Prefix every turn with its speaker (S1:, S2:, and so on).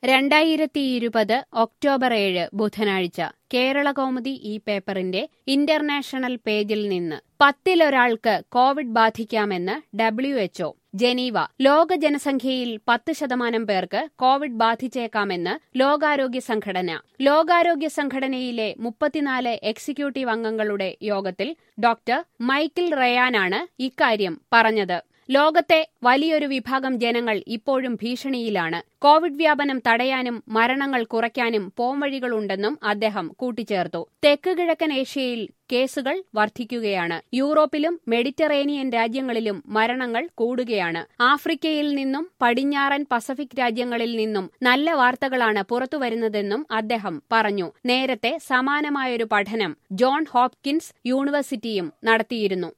S1: 2020 October 7 ബുധനാഴ്ച കേരളകൗമുദി ഈ പേപ്പറിന്റെ ഇന്റർനാഷണൽ പേജിൽ നിന്ന് 10-ലൊരാൾക്ക് കോവിഡ് ബാധിക്കാമെന്ന് WHO. ജനീവ. ലോക ജനസംഖ്യയിൽ 10% പേർക്ക് കോവിഡ് ബാധിച്ചേക്കാമെന്ന് ലോകാരോഗ്യ സംഘടന. ലോകാരോഗ്യ സംഘടനയിലെ 34 എക്സിക്യൂട്ടീവ് അംഗങ്ങളുടെ യോഗത്തിൽ ഡോക്ടർ മൈക്കിൾ റയാനാണ് ഇക്കാര്യം പറഞ്ഞത്. ലോകത്തെ വലിയൊരു വിഭാഗം ജനങ്ങൾ ഇപ്പോഴും ഭീഷണിയിലാണ്. കോവിഡ് വ്യാപനം തടയാനും മരണങ്ങൾ കുറയ്ക്കാനും പോംവഴികളുണ്ടെന്നും അദ്ദേഹം കൂട്ടിച്ചേർത്തു. തെക്ക് കിഴക്കൻ ഏഷ്യയിൽ കേസുകൾ വർദ്ധിക്കുകയാണ്. യൂറോപ്പിലും മെഡിറ്ററേനിയൻ രാജ്യങ്ങളിലും മരണങ്ങൾ കൂടുകയാണ്. ആഫ്രിക്കയിൽ നിന്നും പടിഞ്ഞാറൻ പസഫിക് രാജ്യങ്ങളിൽ നിന്നും നല്ല വാർത്തകളാണ് പുറത്തുവരുന്നതെന്നും അദ്ദേഹം പറഞ്ഞു. നേരത്തെ സമാനമായൊരു പഠനം ജോൺ ഹോപ്കിൻസ് യൂണിവേഴ്സിറ്റിയും നടത്തിയിരുന്നു.